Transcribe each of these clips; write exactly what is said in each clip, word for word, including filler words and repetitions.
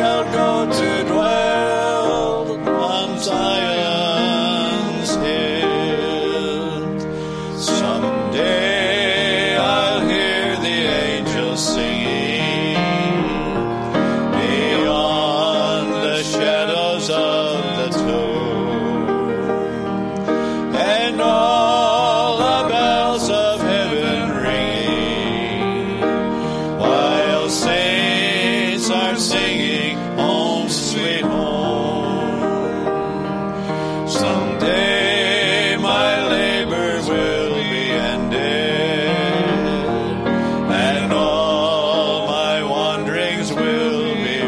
shall go to dwell on Zion's hill. Someday I'll hear the angels singing beyond the shadows of the tomb, and all the bells of heaven ringing, while saints are singing, home sweet home. Someday my labor will be ended, and all my wanderings will be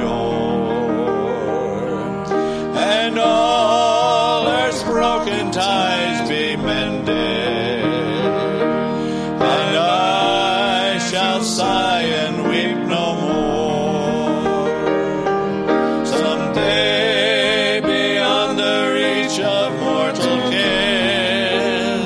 o'er, and all earth's broken ties be mended, and I shall sigh and weep no more. Someday beyond the reach of mortal ken,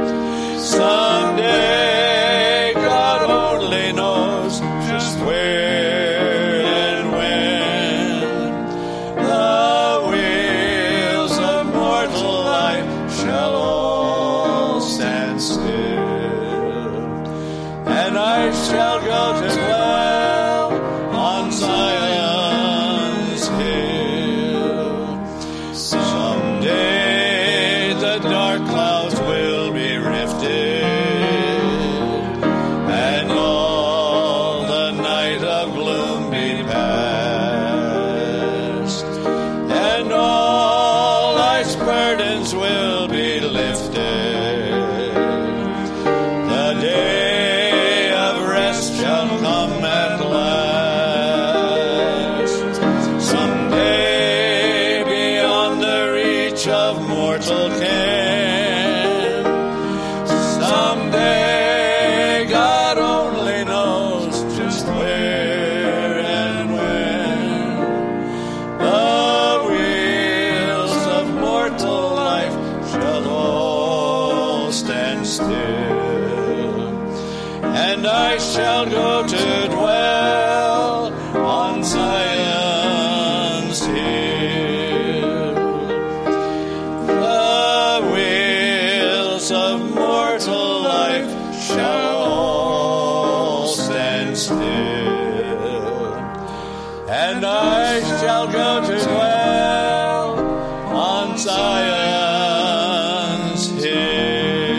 someday God only knows just where and when, the wheels of mortal life shall all stand still, and I shall go to dwell on Zion's hill. Someday the dark clouds will be rifted, and all the night of gloom be past, and all life's burdens will be lifted. The day of rest shall come at last. Someday beyond the reach of mortal ken, someday God only knows just where and when, the wheels of mortal life shall all stand still, and I shall go to dwell on Zion's hill. The wheels of mortal life shall all stand still, and I shall go to dwell on Zion's hill.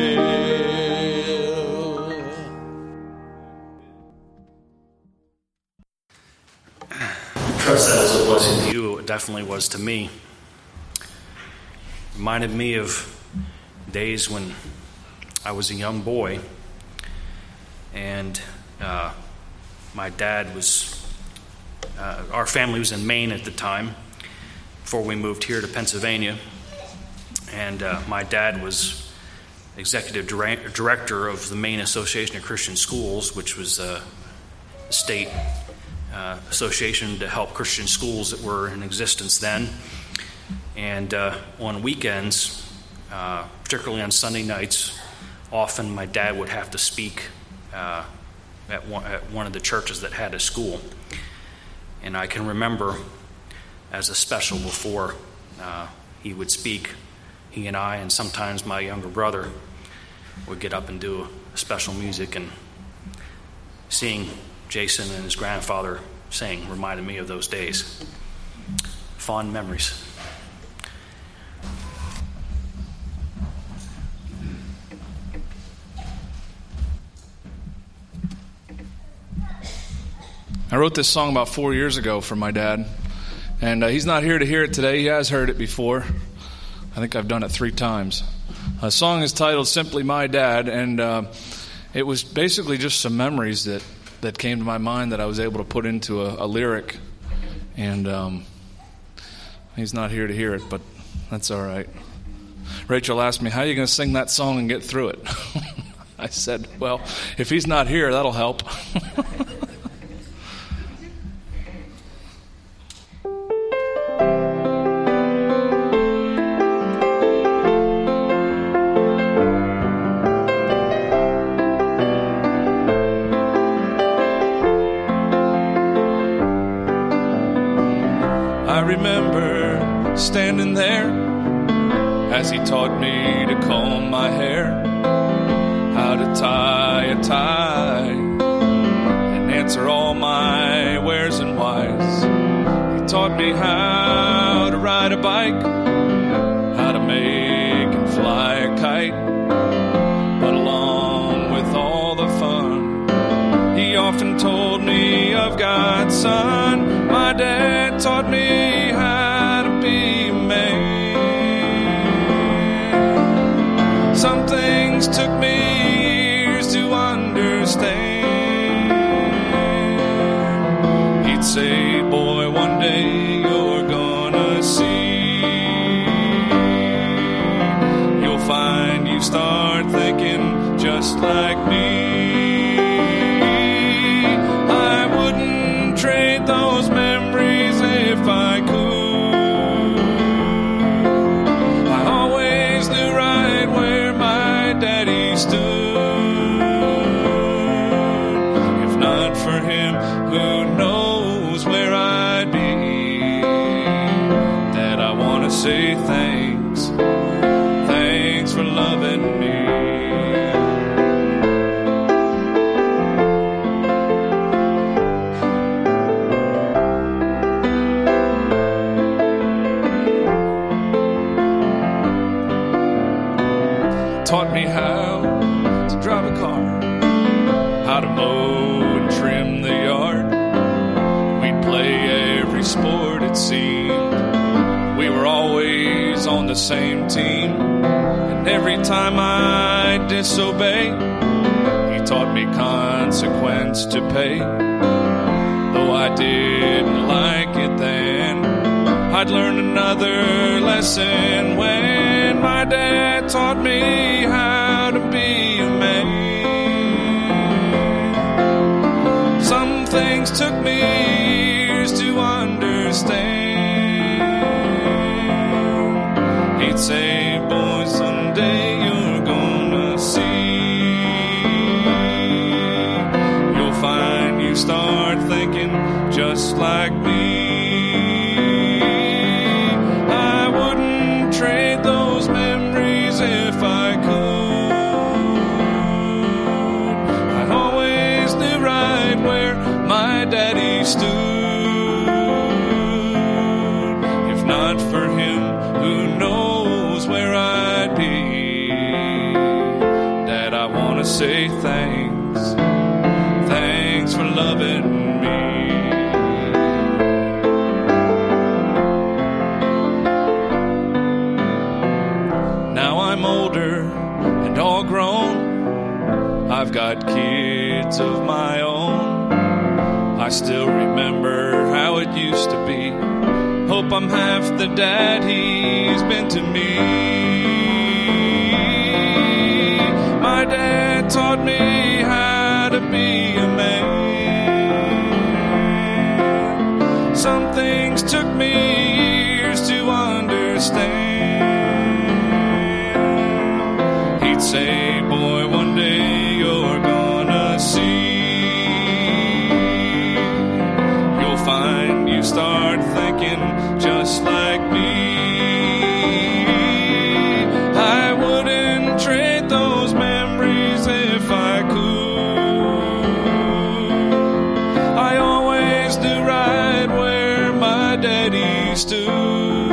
Trust that was a blessing to you. It definitely was to me. Reminded me of days when I was a young boy, and uh, my dad was, uh, our family was in Maine at the time, before we moved here to Pennsylvania, and uh, my dad was executive direct- director of the Maine Association of Christian Schools, which was a state uh, association to help Christian schools that were in existence then. And uh, on weekends, uh, particularly on Sunday nights, often my dad would have to speak uh, at, one, at one of the churches that had a school. And I can remember as a special before uh, he would speak, he and I and sometimes my younger brother would get up and do a special music, and seeing Jason and his grandfather sing reminded me of those days. Fond memories. I wrote this song about four years ago for my dad, and uh, he's not here to hear it today. He has heard it before. I think I've done it three times. The song is titled Simply My Dad, and uh, it was basically just some memories that, that came to my mind that I was able to put into a, a lyric, and um, he's not here to hear it, but that's all right. Rachel asked me, how are you going to sing that song and get through it? I said, well, if he's not here, that'll help. I remember standing there as he taught me to comb my hair, how to tie a tie, and answer all my wheres and whys. He taught me how to ride a bike, how to make and fly a kite. But along with all the fun, he often told me of God's Son. My dad taught me how to be a man. Some things took me years to understand. He'd say, boy, one day you're gonna see. You'll find you start thinking just like me. I wouldn't trade those memories if I could. I always knew right where my daddy stood. If not for him, who knows where I'd be. Dad, I want to say thanks. Thanks for loving me. Taught me how to drive a car, how to mow and trim the yard. We'd play every sport it seemed. We were always on the same team. And every time I disobey, he taught me consequence to pay. Though I didn't like it then, I'd learn another lesson when my dad taught me how to be a man. Some things took me years to understand. He'd say, boy, someday you're gonna see. You'll find you start thinking just like me. I wouldn't trade those memories if I could. I always knew right where my daddy stood. If not for him, who knows where I'd be. Dad, I want to say thanks. Thanks for loving me. Now I'm older and all grown. I've got kids of my own. I still remember how it used to be. Hope I'm half the dad he's been to me. My dad taught me how to be a man. Some things took me years to understand. He'd say, boy, one day you're gonna see. You'll find you start thinking just like me. I wouldn't trade those memories if I could. I always knew right where my daddy stood.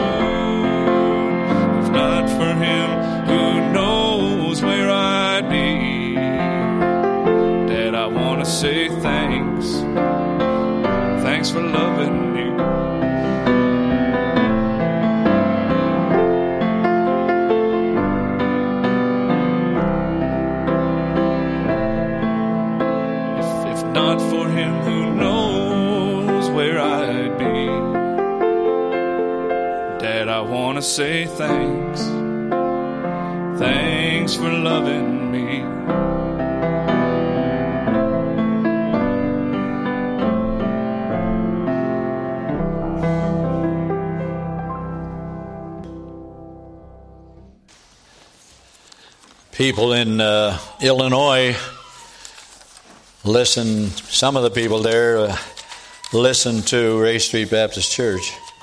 If not for him, who knows where I'd be. Dad, I want to say thanks. Thanks for loving me. If, if not for him, who knows where I'd be. Dad, I want to say thanks. Thanks for loving me. People in uh, Illinois listen, some of the people there uh, listen to Ray Street Baptist Church.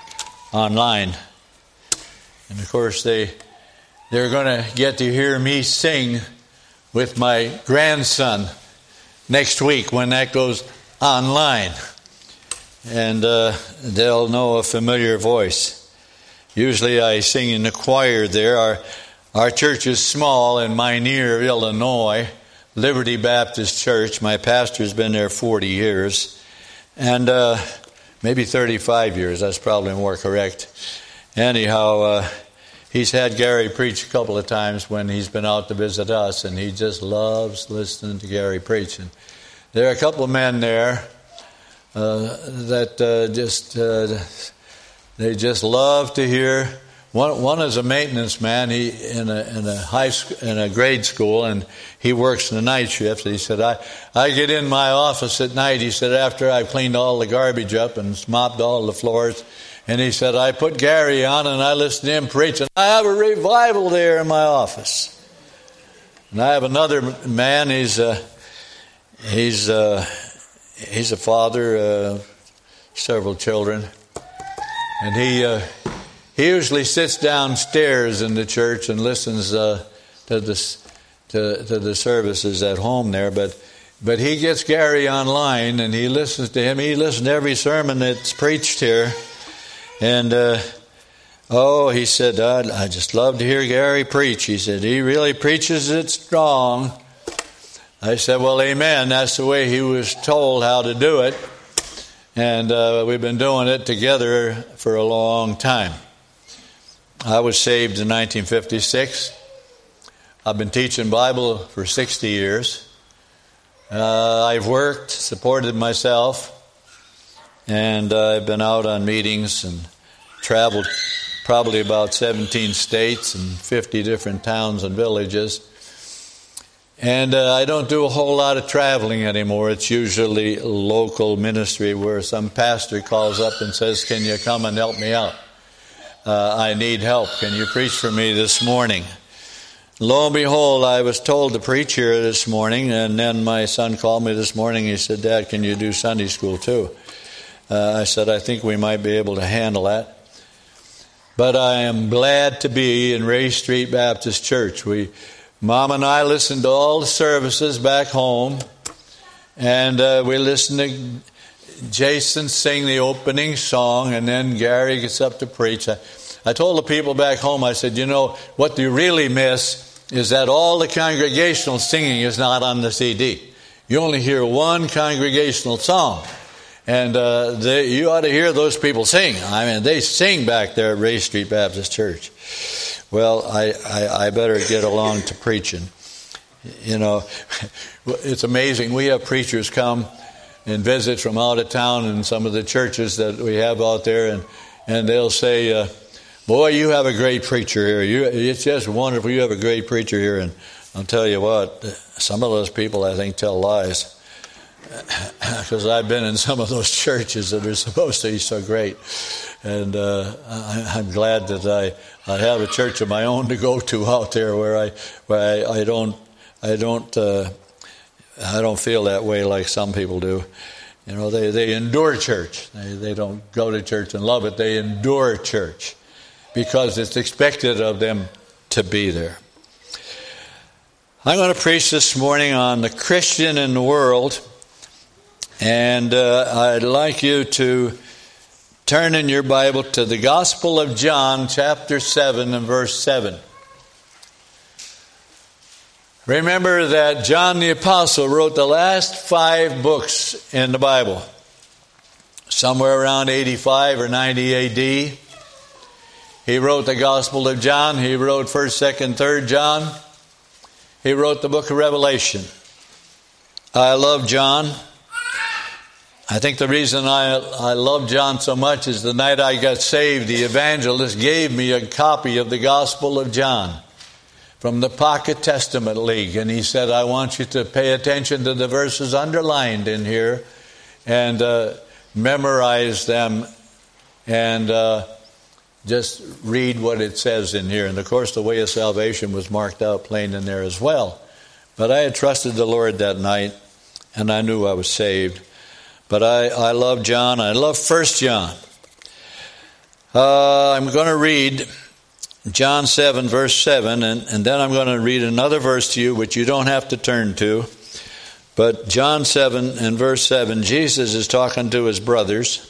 online. And of course, they, they're going to get to hear me sing with my grandson next week when that goes online. And uh, they'll know a familiar voice. Usually I sing in the choir there. Our, our church is small in Minear, Illinois, Liberty Baptist Church. My pastor's been there forty years. And uh, maybe thirty-five years. That's probably more correct. Anyhow, uh, he's had Gary preach a couple of times when he's been out to visit us, and he just loves listening to Gary preach. And there are a couple of men there uh, that uh, just uh, they just love to hear. One one is a maintenance man. He in a in a high school, in a grade school, and he works in the night shift. He said, "I I get in my office at night." He said, "After I've cleaned all the garbage up and mopped all the floors." And he said, I put Gary on and I listen to him preach, and I have a revival there in my office. And I have another man, he's uh, he's uh, he's a father, uh, several children. And he uh, he usually sits downstairs in the church and listens uh, to, the, to, to the services at home there. But, but he gets Gary online and he listens to him. He listens to every sermon that's preached here. And, uh, oh, he said, I just love to hear Gary preach. He said, he really preaches it strong. I said, well, amen. That's the way he was told how to do it. And uh, we've been doing it together for a long time. I was saved in nineteen fifty-six. I've been teaching Bible for sixty years. Uh, I've worked, supported myself. And uh, I've been out on meetings and traveled probably about seventeen states and fifty different towns and villages. And uh, I don't do a whole lot of traveling anymore. It's usually local ministry where some pastor calls up and says, can you come and help me out? Uh, I need help. Can you preach for me this morning? Lo and behold, I was told to preach here this morning, and then my son called me this morning. He said, Dad, can you do Sunday school too? Uh, I said, I think we might be able to handle that. But I am glad to be in Ray Street Baptist Church. We, Mom and I listened to all the services back home. And uh, we listened to Jason sing the opening song. And then Gary gets up to preach. I, I told the people back home, I said, you know, what you really miss is that all the congregational singing is not on the C D. You only hear one congregational song. And uh, they, you ought to hear those people sing. I mean, they sing back there at Ray Street Baptist Church. Well, I, I, I better get along to preaching. You know, it's amazing. We have preachers come and visit from out of town in some of the churches that we have out there, and, and they'll say, uh, boy, you have a great preacher here. You, it's just wonderful. You have a great preacher here. And I'll tell you what, some of those people, I think, tell lies. Because I've been in some of those churches that are supposed to be so great. And uh, I, I'm glad that I, I have a church of my own to go to out there where I where I, I don't I don't uh, I don't feel that way like some people do. You know, they, they endure church. They, they don't go to church and love it. They endure church because it's expected of them to be there. I'm going to preach this morning on the Christian in the world. And uh, I'd like you to turn in your Bible to the Gospel of John, chapter seven and verse seven. Remember that John the Apostle wrote the last five books in the Bible. Somewhere around eighty-five or ninety A D. He wrote the Gospel of John. He wrote first, second, third John. He wrote the book of Revelation. I love John. I think the reason I, I love John so much is the night I got saved, the evangelist gave me a copy of the Gospel of John from the Pocket Testament League. And he said, I want you to pay attention to the verses underlined in here and uh, memorize them and uh, just read what it says in here. And of course, the way of salvation was marked out plain in there as well. But I had trusted the Lord that night, and I knew I was saved. But I, I love John. I love First John. Uh, I'm going to read John seven, verse seven, and, and then I'm going to read another verse to you, which you don't have to turn to. But John seven and verse seven, Jesus is talking to his brothers.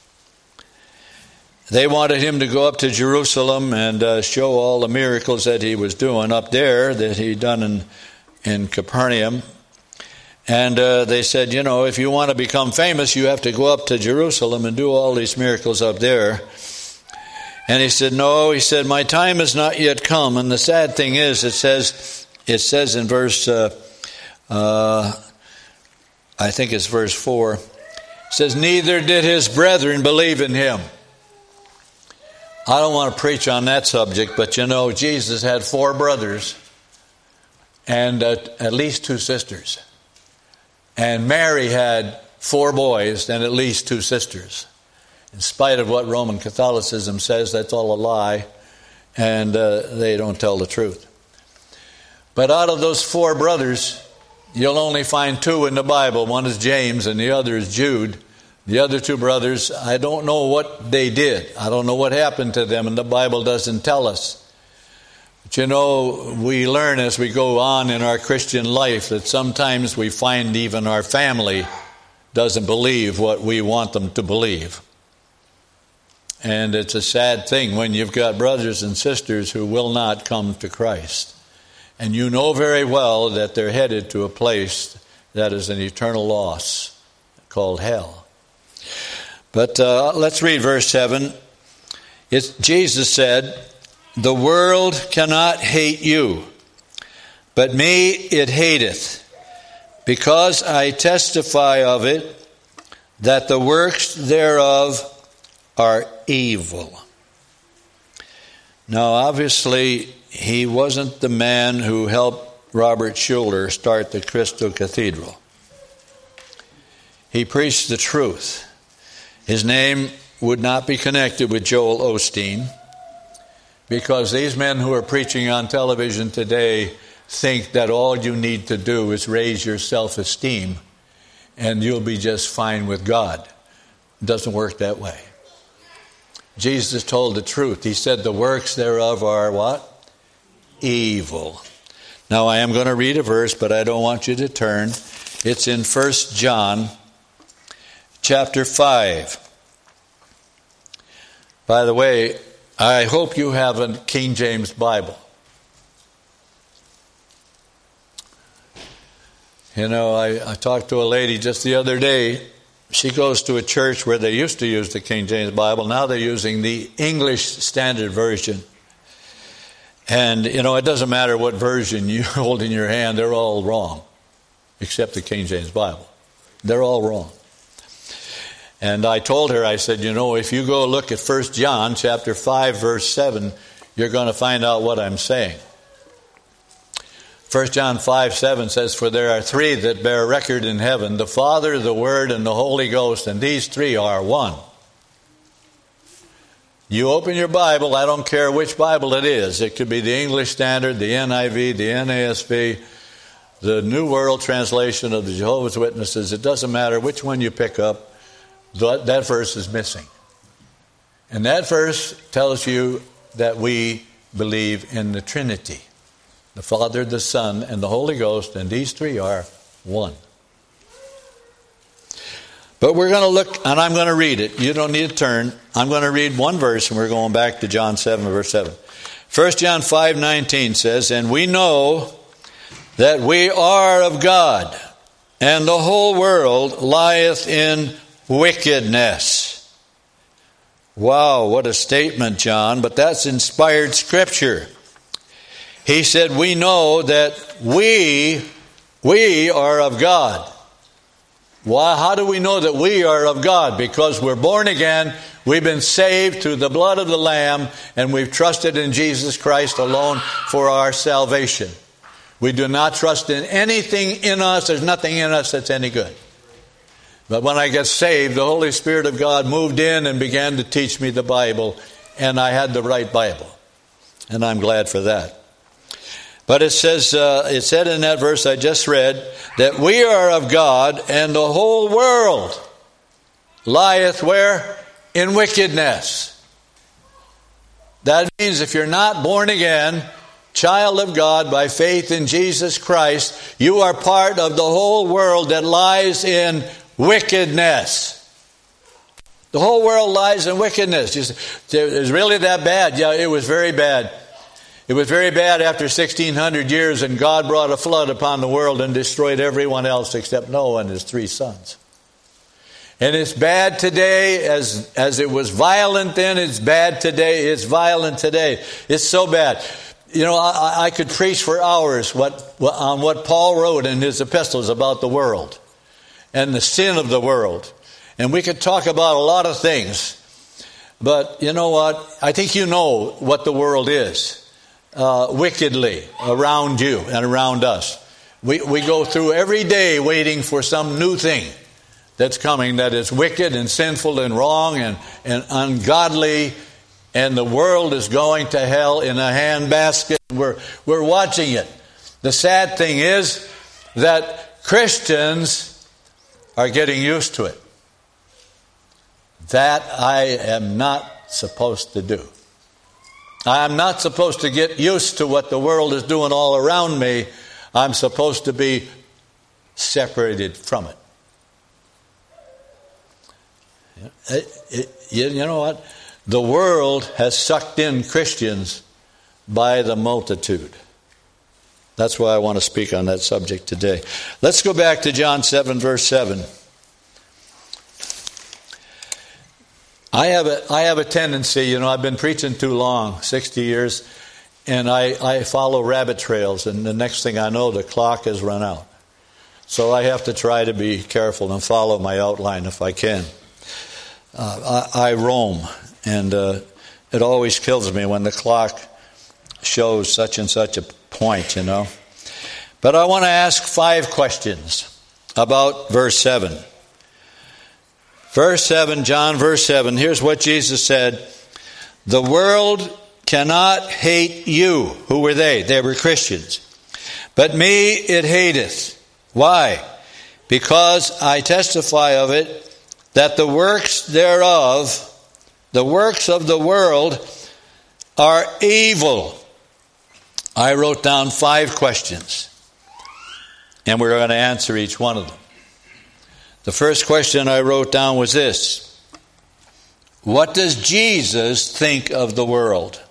They wanted him to go up to Jerusalem and uh, show all the miracles that he was doing up there, that he'd done in, in Capernaum. And uh, they said, you know, if you want to become famous, you have to go up to Jerusalem and do all these miracles up there. And he said, no, he said, my time has not yet come. And the sad thing is, it says, it says in verse, uh, uh, I think it's verse four, it says, neither did his brethren believe in him. I don't want to preach on that subject, but you know, Jesus had four brothers and uh, at least two sisters. And Mary had four boys and at least two sisters. In spite of what Roman Catholicism says, that's all a lie, and uh, they don't tell the truth. But out of those four brothers, you'll only find two in the Bible. One is James and the other is Jude. The other two brothers, I don't know what they did. I don't know what happened to them, and the Bible doesn't tell us. But you know, we learn as we go on in our Christian life that sometimes we find even our family doesn't believe what we want them to believe. And it's a sad thing when you've got brothers and sisters who will not come to Christ. And you know very well that they're headed to a place that is an eternal loss called hell. But uh, let's read verse seven. It's, Jesus said, the world cannot hate you, but me it hateth, because I testify of it, that the works thereof are evil. Now, obviously, he wasn't the man who helped Robert Schuller start the Crystal Cathedral. He preached the truth. His name would not be connected with Joel Osteen, because these men who are preaching on television today think that all you need to do is raise your self-esteem and you'll be just fine with God. It doesn't work that way. Jesus told the truth. He said the works thereof are what? Evil. Now I am going to read a verse, but I don't want you to turn. It's in First John chapter five. By the way, I hope you have a King James Bible. You know, I, I talked to a lady just the other day. She goes to a church where they used to use the King James Bible. Now they're using the English Standard Version. And, you know, it doesn't matter what version you hold in your hand. They're all wrong, except the King James Bible. They're all wrong. And I told her, I said, you know, if you go look at First John chapter five, verse seven, you're going to find out what I'm saying. First John five, seven says, for there are three that bear record in heaven, the Father, the Word, and the Holy Ghost, and these three are one. You open your Bible, I don't care which Bible it is. It could be the English Standard, the N I V, the N A S B, the New World Translation of the Jehovah's Witnesses. It doesn't matter which one you pick up. That, that verse is missing. And that verse tells you that we believe in the Trinity. The Father, the Son, and the Holy Ghost, and these three are one. But we're going to look, and I'm going to read it. You don't need to turn. I'm going to read one verse, and we're going back to John seven, verse seven. First John five, nineteen says, and we know that we are of God, and the whole world lieth in wickedness. Wow, what a statement, John, but that's inspired scripture. He said, we know that we, we are of God. Why? How do we know that we are of God? Because we're born again, we've been saved through the blood of the Lamb, and we've trusted in Jesus Christ alone for our salvation. We do not trust in anything in us. There's nothing in us that's any good. But when I got saved, the Holy Spirit of God moved in and began to teach me the Bible, and I had the right Bible. And I'm glad for that. But it says, uh, it said in that verse I just read, that we are of God, and the whole world lieth where? In wickedness. That means if you're not born again, child of God by faith in Jesus Christ, you are part of the whole world that lies in wickedness. The whole world lies in wickedness. Is really that bad? Yeah, it was very bad. It was very bad after sixteen hundred years, and God brought a flood upon the world and destroyed everyone else except Noah and his three sons. And it's bad today as, as it was violent then. It's bad today. It's violent today. It's so bad. You know, I, I could preach for hours what, on what Paul wrote in his epistles about the world and the sin of the world. And we could talk about a lot of things. But you know what? I think you know what the world is. Uh, wickedly around you and around us. We, we go through every day waiting for some new thing that's coming that is wicked and sinful and wrong and, and ungodly. And the world is going to hell in a handbasket. We're, we're watching it. The sad thing is that Christians are getting used to it. That I am not supposed to do. I am not supposed to get used to what the world is doing all around me. I'm supposed to be separated from it. It, it you know what? The world has sucked in Christians by the multitude. That's why I want to speak on that subject today. Let's go back to John seven, verse seven. I have a I have a tendency, you know, I've been preaching too long, sixty years, and I, I follow rabbit trails, and the next thing I know, the clock has run out. So I have to try to be careful and follow my outline if I can. Uh, I, I roam, and uh, it always kills me when the clock shows such and such a point, you know. But I want to ask five questions about verse seven. Verse seven, John verse seven, here's what Jesus said. The world cannot hate you. Who were they? They were Christians. But me it hateth. Why? Because I testify of it, that the works thereof, the works of the world, are evil. I wrote down five questions, and we're going to answer each one of them. The first question I wrote down was this. What does Jesus think of the world?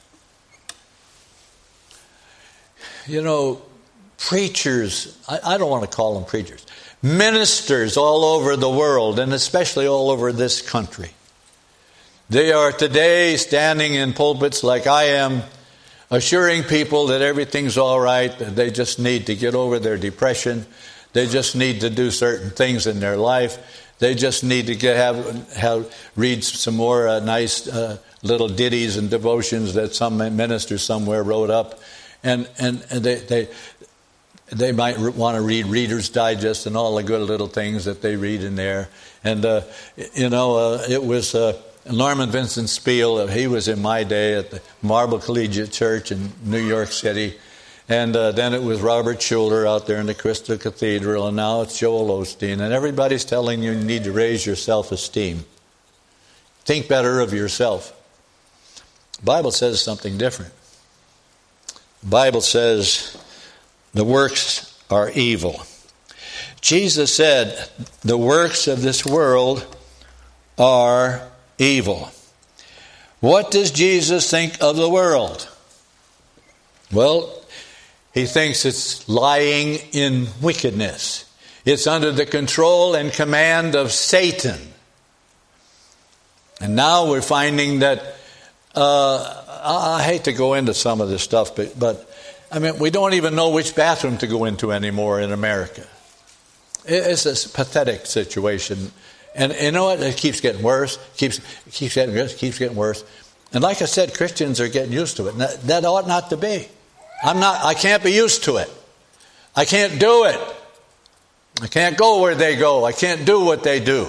You know, preachers, I, I don't want to call them preachers, ministers all over the world, and especially all over this country. They are today standing in pulpits like I am, assuring people that everything's all right, that they just need to get over their depression. They just need to do certain things in their life. They just need to get, have, have read some more uh, nice uh, little ditties and devotions that some minister somewhere wrote up, and and, and they they they might re- want to read Reader's Digest and all the good little things that they read in there. And uh, you know, uh, it was uh, Norman Vincent Peale. He was in my day at the Marble Collegiate Church in New York City. And uh, then it was Robert Schuller out there in the Crystal Cathedral, and now it's Joel Osteen. And everybody's telling you you need to raise your self-esteem. Think better of yourself. The Bible says something different. The Bible says the works are evil. Jesus said the works of this world are evil. What does Jesus think of the world? Well, he thinks it's lying in wickedness. It's under the control and command of Satan. And now we're finding that, uh, I hate to go into some of this stuff, but, but I mean, we don't even know which bathroom to go into anymore in America. It's a pathetic situation. And you know what? It keeps getting worse, keeps, keeps getting worse, keeps getting worse. And like I said, Christians are getting used to it. And that, that ought not to be. I'm not, I can't be used to it. I can't do it. I can't go where they go. I can't do what they do.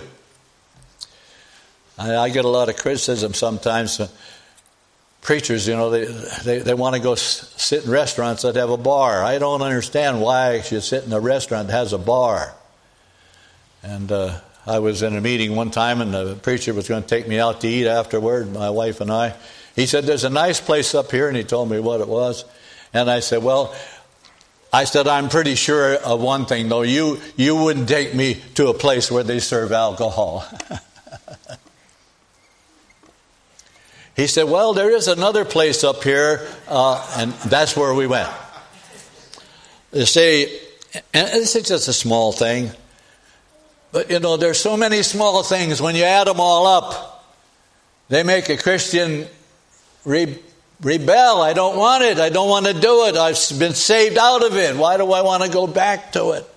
I, I get a lot of criticism sometimes. Uh, preachers, you know, they, they, they want to go s- sit in restaurants that have a bar. I don't understand why I should sit in a restaurant that has a bar. And uh, I was in a meeting one time, and the preacher was going to take me out to eat afterward, my wife and I. He said, there's a nice place up here, and he told me what it was. And I said, well, I said, I'm pretty sure of one thing, though. You, you wouldn't take me to a place where they serve alcohol. He said, well, there is another place up here, uh, and that's where we went. You see, and this is just a small thing. But, you know, there's so many small things. When you add them all up, they make a Christian re- rebel. I don't want it. I don't want to do it. I've been saved out of it. Why do I want to go back to it?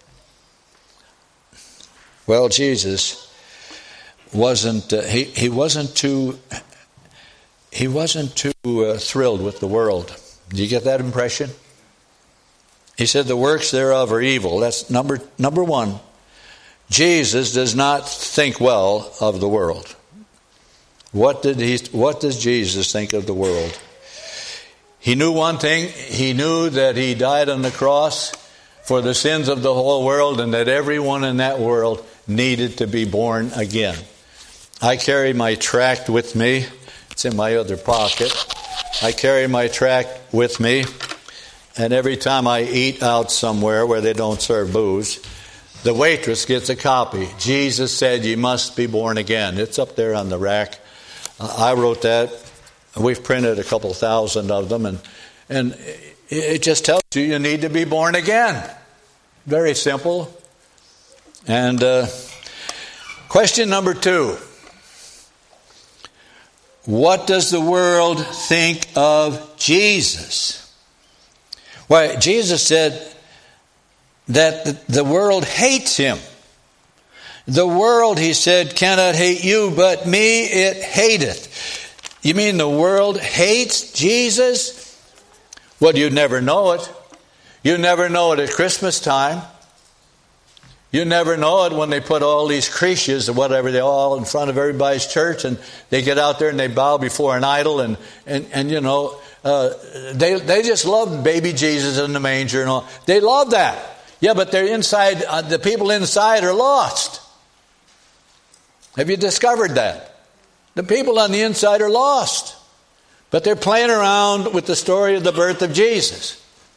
Well, Jesus wasn't, uh, he, he wasn't too, he wasn't too uh, thrilled with the world. Do you get that impression? He said the works thereof are evil. That's number number one. Jesus does not think well of the world. What did he? What does Jesus think of the world? He knew one thing. He knew that he died on the cross for the sins of the whole world, and that everyone in that world needed to be born again. I carry my tract with me. It's in my other pocket. I carry my tract with me, and every time I eat out somewhere where they don't serve booze, the waitress gets a copy. Jesus said you must be born again. It's up there on the rack. Uh, I wrote that. We've printed a couple thousand of them, and and it just tells you you need to be born again. Very simple. And uh, question number two. What does the world think of Jesus? Why, Jesus said that the world hates him. The world, he said, cannot hate you, but me it hateth. You mean the world hates Jesus? Well, you never know it. You never know it at Christmas time. You never know it when they put all these creches or whatever, they're all in front of everybody's church, and they get out there and they bow before an idol, and, and, and you know, uh, they they just love baby Jesus in the manger and all. They love that. Yeah, but they're inside, uh, the people inside are lost. Have you discovered that? The people on the inside are lost. But they're playing around with the story of the birth of Jesus.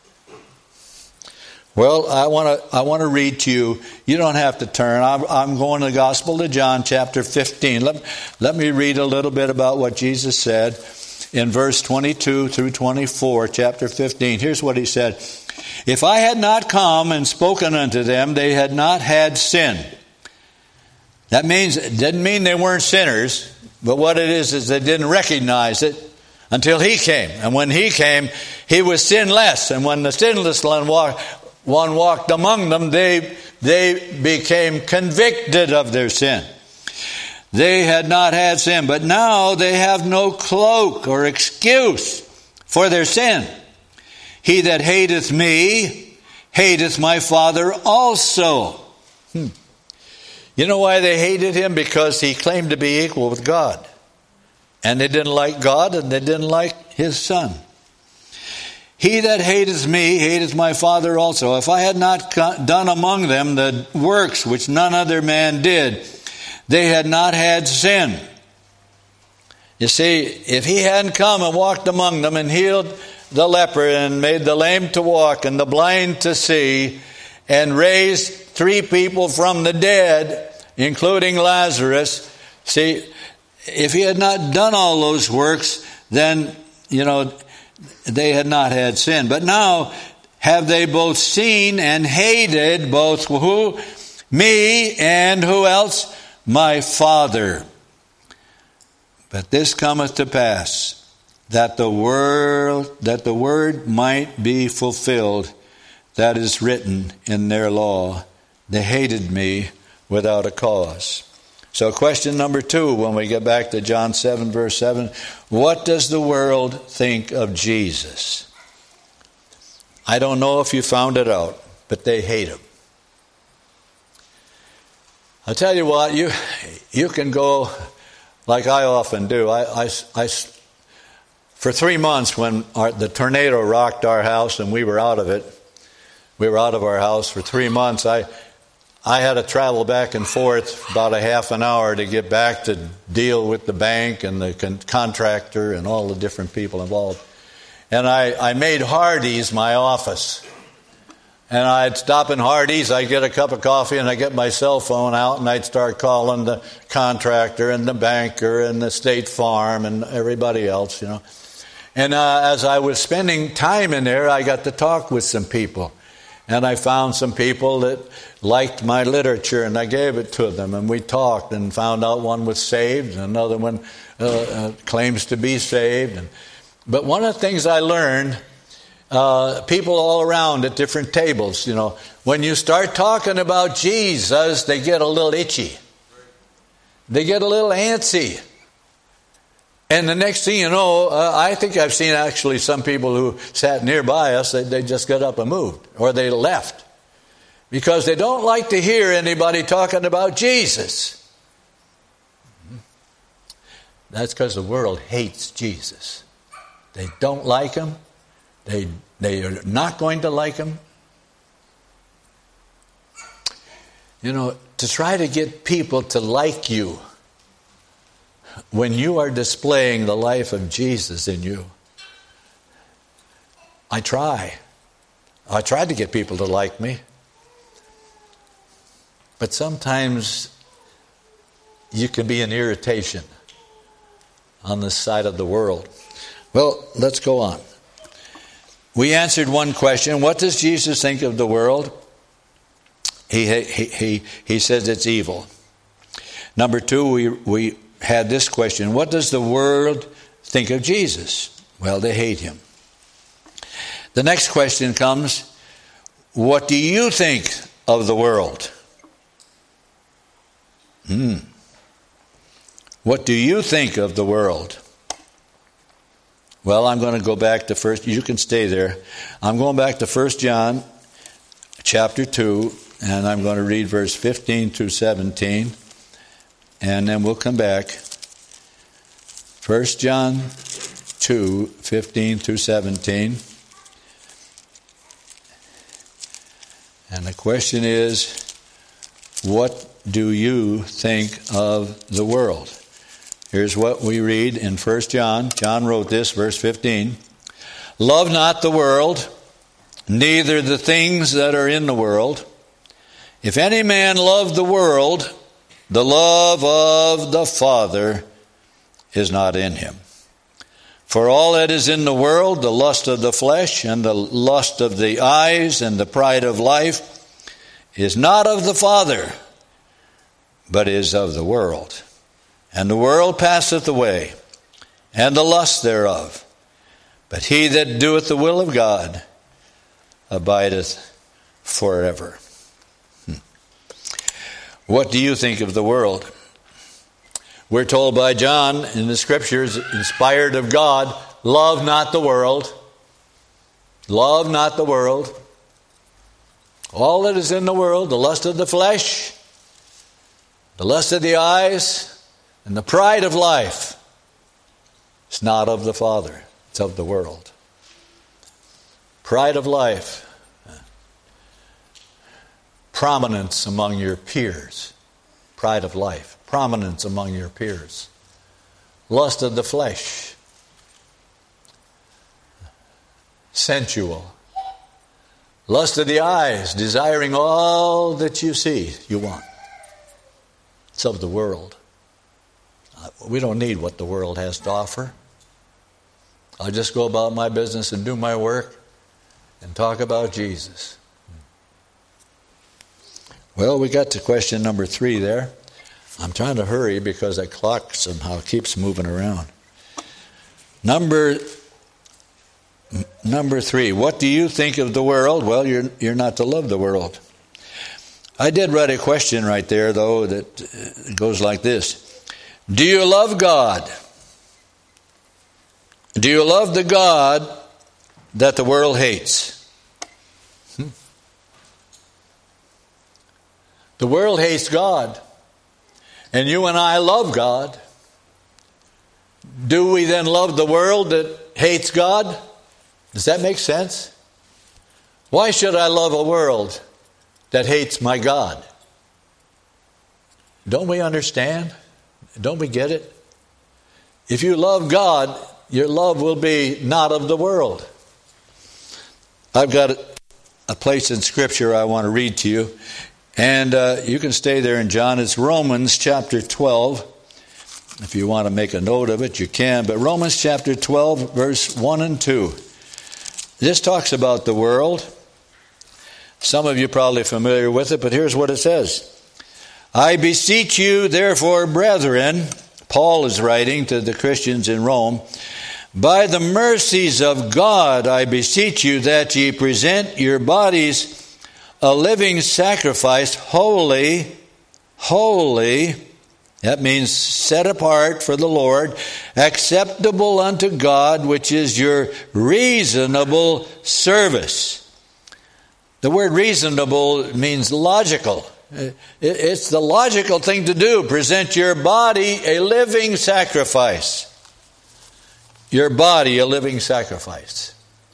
Well, I want to I want to read to you. You don't have to turn. I'm, I'm going to the Gospel of John, chapter fifteen. Let, let me read a little bit about what Jesus said in verse twenty-two through twenty-four, chapter fifteen. Here's what he said. If I had not come and spoken unto them, they had not had sin. That means, it didn't mean they weren't sinners, but what it is is they didn't recognize it until he came. And when he came, he was sinless. And when the sinless one walked, one walked among them, they, they became convicted of their sin. They had not had sin, but now they have no cloak or excuse for their sin. He that hateth me, hateth my Father also. Hmm. You know why they hated him? Because he claimed to be equal with God. And they didn't like God, and they didn't like his Son. He that hateth me, hateth my Father also. If I had not done among them the works which none other man did, they had not had sin. You see, if he hadn't come and walked among them and healed the leper and made the lame to walk and the blind to see and raised three people from the dead, including Lazarus, see, if he had not done all those works, then, you know, they had not had sin. But now have they both seen and hated both who? Me and who else? My Father. But this cometh to pass, that the word that the word might be fulfilled, that is written in their law. They hated me without a cause. So question number two, when we get back to John seven, verse seven, what does the world think of Jesus? I don't know if you found it out, but they hate him. I'll tell you what, you you can go like I often do. I, I, I, for three months when our, the tornado rocked our house and we were out of it, we were out of our house for three months, I I had to travel back and forth about a half an hour to get back to deal with the bank and the con- contractor and all the different people involved. And I, I made Hardee's my office. And I'd stop in Hardee's, I'd get a cup of coffee, and I'd get my cell phone out, and I'd start calling the contractor and the banker and the State Farm and everybody else, you know. And uh, as I was spending time in there, I got to talk with some people. And I found some people that liked my literature, and I gave it to them, and we talked and found out one was saved, and another one uh, uh, claims to be saved. And, but one of the things I learned, uh, people all around at different tables, you know, when you start talking about Jesus, they get a little itchy. They get a little antsy. And the next thing you know, uh, I think I've seen actually some people who sat nearby us, they, they just got up and moved, or they left. Because they don't like to hear anybody talking about Jesus. That's because the world hates Jesus. They don't like him. They, they are not going to like him. You know, to try to get people to like you when you are displaying the life of Jesus in you. I try. I tried to get people to like me. But sometimes you can be an irritation on this side of the world. Well, let's go on. We answered one question. What does Jesus think of the world? He, he, he, he says it's evil. Number two, we, we had this question. What does the world think of Jesus? Well, they hate him. The next question comes, what do you think of the world? Hmm. What do you think of the world? Well, I'm going to go back to first, you can stay there. I'm going back to First John chapter two, and I'm going to read verse fifteen through seventeen. And then we'll come back. First John two, fifteen through seventeen. And the question is, what do you think of the world? Here's what we read in First John. John wrote this, verse fifteen. Love not the world, neither the things that are in the world. If any man love the world, the love of the Father is not in him. For all that is in the world, the lust of the flesh and the lust of the eyes and the pride of life, is not of the Father, but is of the world. And the world passeth away, and the lust thereof. But he that doeth the will of God abideth forever. Hmm. What do you think of the world? We're told by John in the Scriptures, inspired of God, love not the world. Love not the world. All that is in the world, the lust of the flesh, the lust of the eyes, and the pride of life, it's not of the Father, it's of the world. Pride of life, prominence among your peers. Pride of life, prominence among your peers. Lust of the flesh, sensual. Lust of the eyes, desiring all that you see, you want. It's of the world. We don't need what the world has to offer. I'll just go about my business and do my work and talk about Jesus. Well, we got to question number three there. I'm trying to hurry because that clock somehow keeps moving around. Number number three, what do you think of the world? Well, you're you're not to love the world. I did write a question right there, though, that goes like this. Do you love God? Do you love the God that the world hates? Hmm. The world hates God, and you and I love God. Do we then love the world that hates God? Does that make sense? Why should I love a world that hates my God? Don't we understand? Don't we get it? If you love God, your love will be not of the world. I've got a place in Scripture I want to read to you. And uh, you can stay there in John. It's Romans chapter twelve. If you want to make a note of it, you can. But Romans chapter twelve, verse one and two. This talks about the world. Some of you are probably familiar with it, but here's what it says. I beseech you, therefore, brethren, Paul is writing to the Christians in Rome, by the mercies of God, I beseech you that ye present your bodies a living sacrifice, holy, holy, that means set apart for the Lord, acceptable unto God, which is your reasonable service. The word reasonable means logical. It's the logical thing to do. Present your body a living sacrifice. Your body a living sacrifice.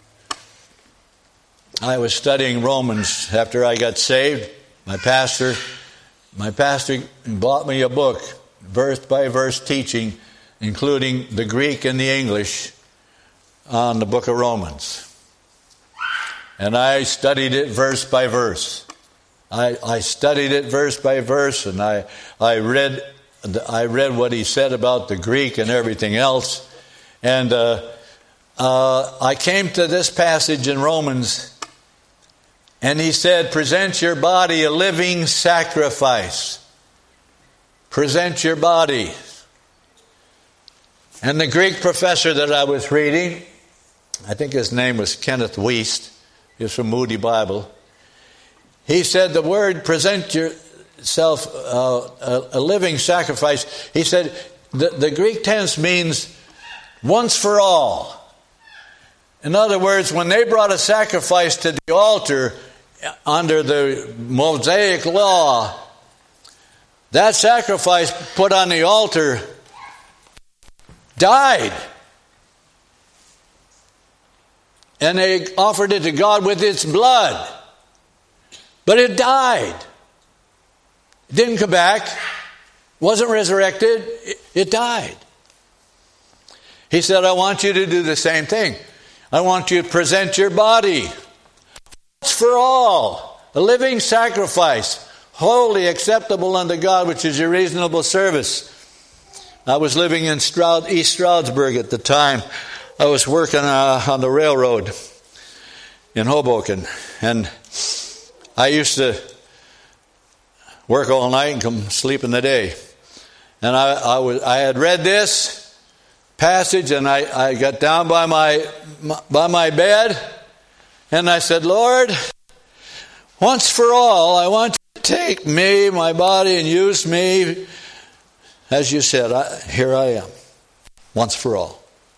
I was studying Romans after I got saved. My pastor, my pastor bought me a book, verse by verse teaching, including the Greek and the English on the book of Romans. And I studied it verse by verse. I, I studied it verse by verse, and I I read I read what he said about the Greek and everything else. And uh, uh, I came to this passage in Romans, and he said, present your body a living sacrifice. Present your body. And the Greek professor that I was reading, I think his name was Kenneth Wiest, he was from Moody Bible. He said the word present yourself uh, a, a living sacrifice. He said the, the Greek tense means once for all. In other words, when they brought a sacrifice to the altar under the Mosaic law, that sacrifice put on the altar died. And they offered it to God with its blood. But it died. It didn't come back. Wasn't resurrected. It, it died. He said, I want you to do the same thing. I want you to present your body once for all, a living sacrifice, holy, acceptable unto God, which is your reasonable service. I was living in Stroud, East Stroudsburg at the time. I was working uh, on the railroad in Hoboken, and I used to work all night and come sleep in the day. And I, I, was, I had read this passage, and I, I got down by my, my by my bed, and I said, Lord, once for all, I want you to take me, my body, and use me. As you said, I, here I am, once for all.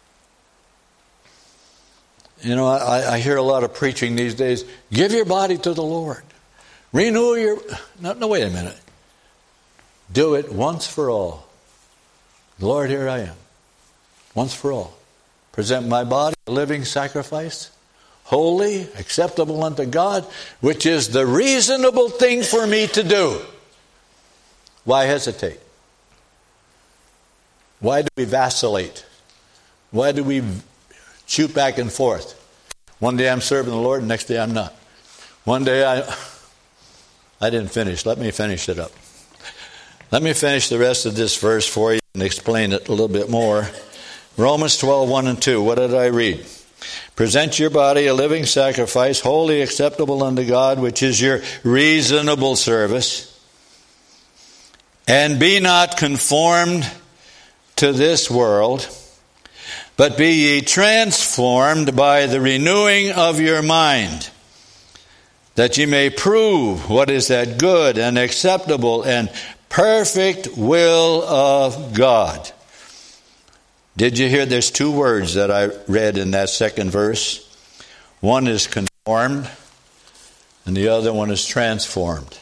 You know, I, I hear a lot of preaching these days. Give your body to the Lord. Renew your... No, no, wait a minute. Do it once for all. Lord, here I am. Once for all. Present my body a living sacrifice, holy, acceptable unto God, which is the reasonable thing for me to do. Why hesitate? Why do we vacillate? Why do we shoot back and forth? One day I'm serving the Lord, the next day I'm not. One day I... I didn't finish. Let me finish it up. Let me finish the rest of this verse for you and explain it a little bit more. Romans twelve, one and two. What did I read? Present your body a living sacrifice, holy, acceptable unto God, which is your reasonable service. And be not conformed to this world, but be ye transformed by the renewing of your mind, that ye may prove what is that good and acceptable and perfect will of God. Did you hear there's two words that I read in that second verse? One is conformed, and the other one is transformed.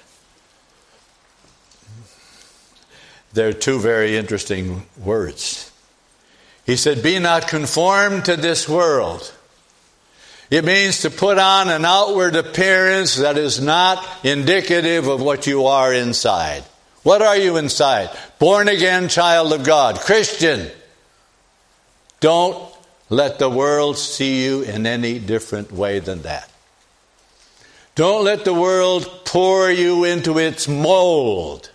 They're two very interesting words. He said, be not conformed to this world. It means to put on an outward appearance that is not indicative of what you are inside. What are you inside? Born again child of God. Christian. Don't let the world see you in any different way than that. Don't let the world pour you into its mold.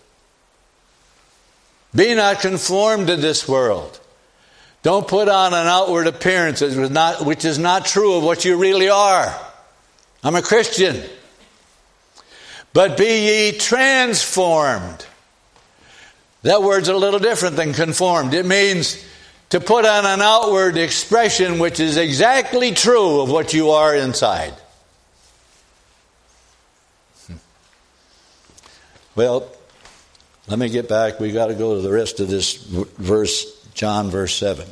Be not conformed to this world. Don't put on an outward appearance which is not true of what you really are. I'm a Christian. But be ye transformed. That word's a little different than conformed. It means to put on an outward expression which is exactly true of what you are inside. Well, let me get back. We've got to go to the rest of this verse, John verse seven.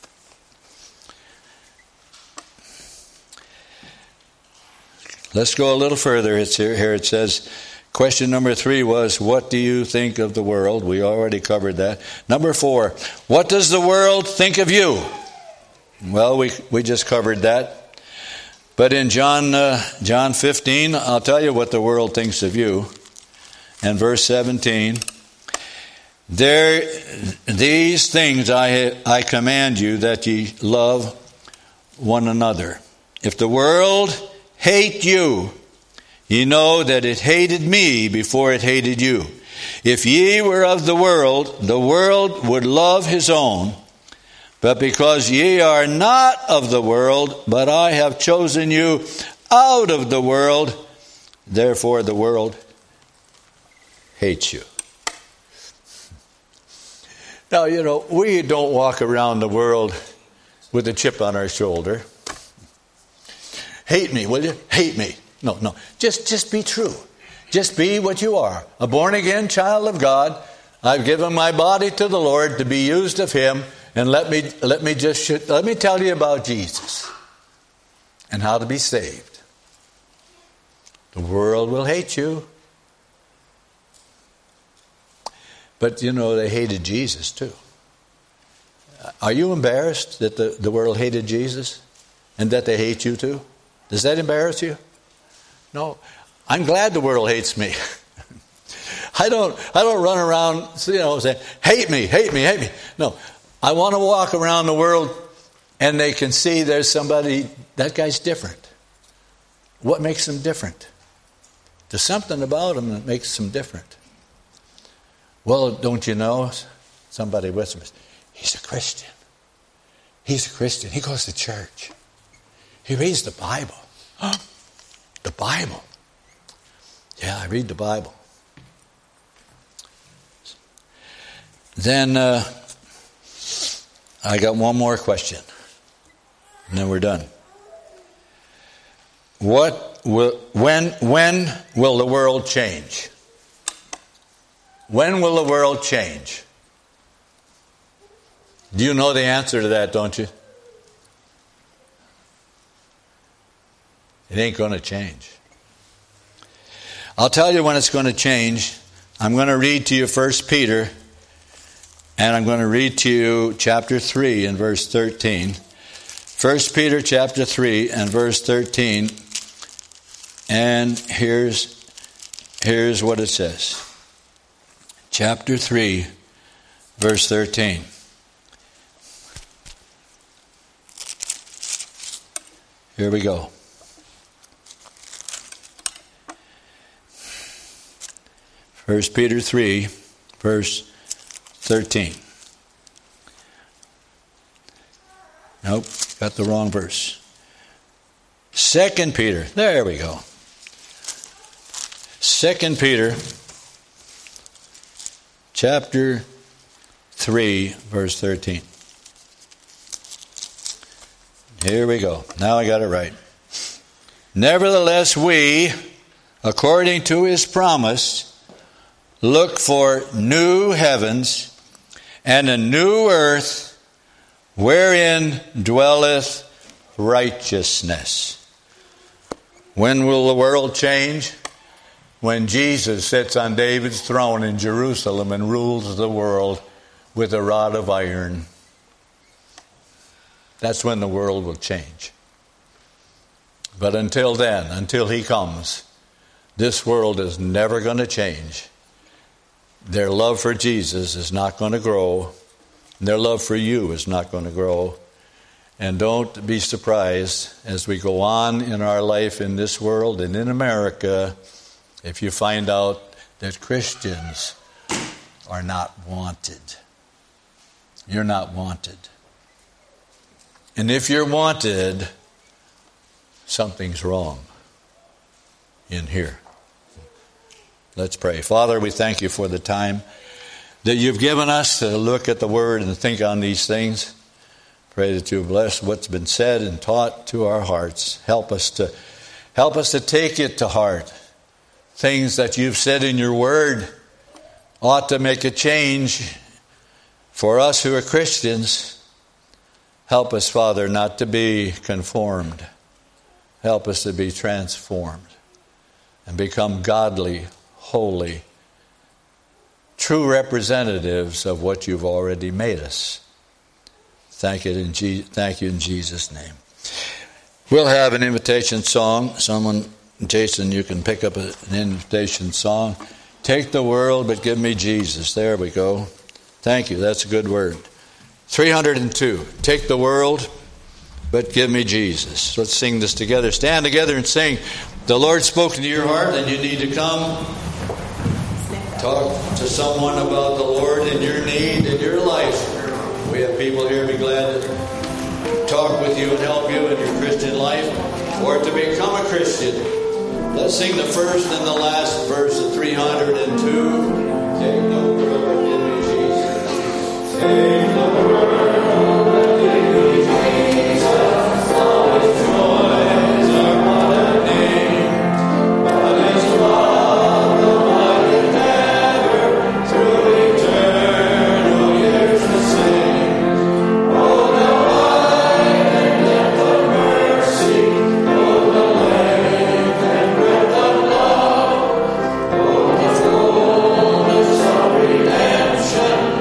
Let's go a little further. It's here, here it says, question number three was, what do you think of the world? We already covered that. Number four, what does the world think of you? Well, we we just covered that. But in John uh, John fifteen, I'll tell you what the world thinks of you. And verse seventeen, there, these things I I command you, that ye love one another. If the world hate you, ye know that it hated me before it hated you. If ye were of the world, the world would love his own. But because ye are not of the world, but I have chosen you out of the world, therefore the world hates you. Now, you know, we don't walk around the world with a chip on our shoulder. Hate me, will you? Hate me. No, no. Just, just be true. Just be what you are. A born-again child of God. I've given my body to the Lord to be used of Him. And let me, let me just, let me tell you about Jesus and how to be saved. The world will hate you. But, you know, they hated Jesus too. Are you embarrassed that the, the world hated Jesus and that they hate you too? Does that embarrass you? No. I'm glad the world hates me. I don't I don't run around, you know, saying, hate me, hate me, hate me. No. I want to walk around the world and they can see there's somebody, that guy's different. What makes him different? There's something about him that makes him different. Well, don't you know? Somebody whispers, he's a Christian. He's a Christian. He goes to church. He reads the Bible. Huh? The Bible. Yeah, I read the Bible. Then uh, I got one more question. And then we're done. What will when when will the world change? When will the world change? Do you know the answer to that, don't you? It ain't going to change. I'll tell you when it's going to change. I'm going to read to you First Peter, and I'm going to read to you chapter three and verse thirteen. First Peter chapter three and verse thirteen. And here's, here's what it says. Chapter three, verse thirteen. Here we go. First Peter three, verse thirteen. Nope, got the wrong verse. Second Peter, there we go. Second Peter, chapter three, verse thirteen. Here we go. Now I got it right. Nevertheless, we, according to His promise, look for new heavens and a new earth wherein dwelleth righteousness. When will the world change? When Jesus sits on David's throne in Jerusalem and rules the world with a rod of iron. That's when the world will change. But until then, until He comes, this world is never going to change. their love for Jesus is not going to grow. Their love for you is not going to grow. And don't be surprised as we go on in our life in this world and in America if you find out that Christians are not wanted. You're not wanted. And if you're wanted, something's wrong in here. Let's pray. Father, we thank you for the time that you've given us to look at the Word and think on these things. Pray that you bless what's been said and taught to our hearts. Help us to help us to take it to heart. Things that you've said in your Word ought to make a change for us who are Christians. Help us, Father, not to be conformed. Help us to be transformed and become godly, holy, true representatives of what you've already made us. Thank you in, Je- thank you in Jesus' name. We'll have an invitation song. Someone, Jason, you can pick up a, an invitation song. Take the world, but give me Jesus. There we go. Thank you. That's a good word. three hundred two. Take the world, but give me Jesus. Let's sing this together. Stand together and sing. The Lord spoke into your heart and you need to come. Talk to someone about the Lord and your need in your life. We have people here be glad to talk with you and help you in your Christian life or to become a Christian. Let's sing the first and the last verse of three hundred two. Take the world and give me Jesus. Take the world and give me Jesus. All his joys are what a name, but his love the mighty never through eternal years the same. Oh, the light and depth of mercy, oh, the length and breadth of love, oh, the fullness of redemption.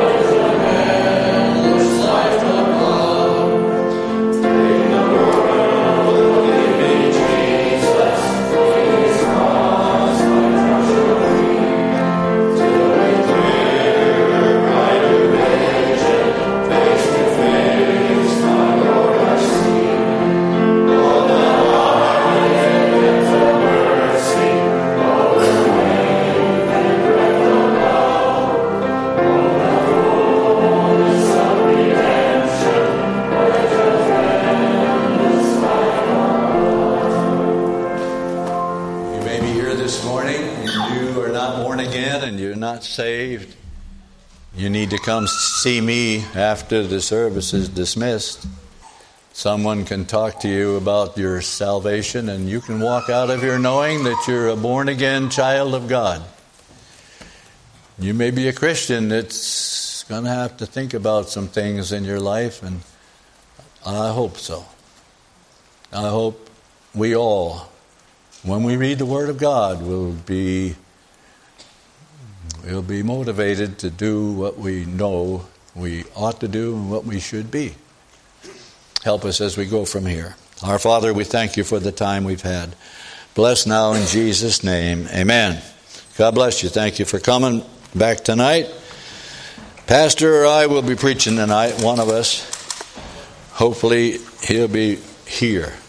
Saved, you need to come see me after the service is dismissed. Someone can talk to you about your salvation and you can walk out of here knowing that you're a born-again child of God. You may be a Christian that's going to have to think about some things in your life, and I hope so. I hope we all, when we read the Word of God, will be We'll be motivated to do what we know we ought to do and what we should be. Help us as we go from here. Our Father, we thank you for the time we've had. Bless now in Jesus' name. Amen. God bless you. Thank you for coming back tonight. Pastor or I will be preaching tonight, one of us. Hopefully he'll be here.